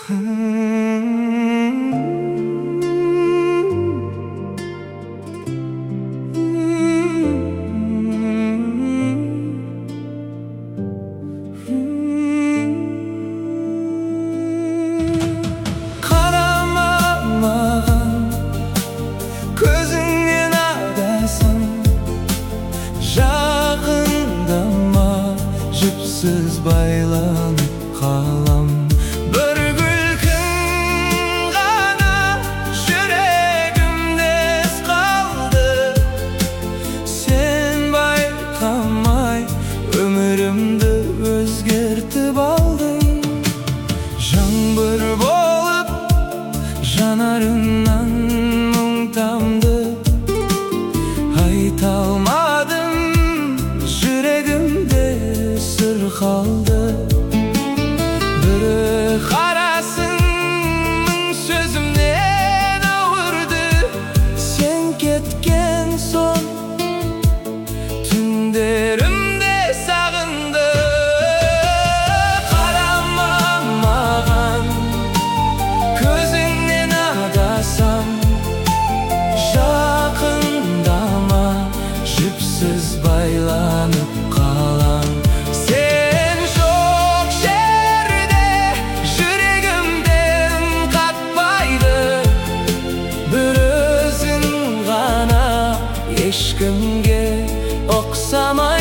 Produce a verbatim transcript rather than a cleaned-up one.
Жіпсіз байланып қалам. Бір күлкің ғана жүрегімде қалды. Сен байқамай өмірімді өзгертіп алдың. Жаңбыр болып жанарыңнан мұң тамды. Айта алмадым, жүрегімде сыр қалды. Бірі қарасың мың сөзімнен ауырды. Сен кеткен соң түндерімде сағынды. Қарама маған, көзіңнен адасам. Жақындама, жіпсіз байланып қалам. Сен жоқ жерде жүрегімде үн қатпайды. Бір өзің ғана ешкімге ұқсамайды.